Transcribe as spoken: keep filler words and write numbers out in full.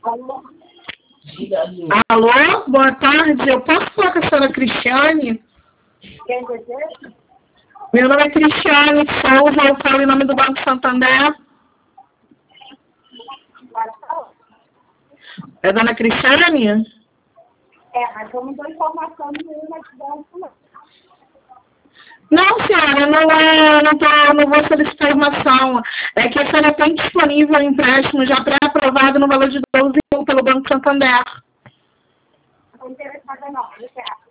Alô, boa tarde. Eu posso falar com a senhora Cristiane? Quem deseja? Meu nome é Cristiane Souza, eu falo em nome do Banco Santander. É dona Cristiane? É, mas eu não dou informação nenhuma de banco, não. Não, senhora, não é, não, tô, não vou solicitar informação. É que a senhora tem disponível um empréstimo já pré-aprovado no valor de doze mil pelo Banco Santander. Não estou interessada, não. Obrigada.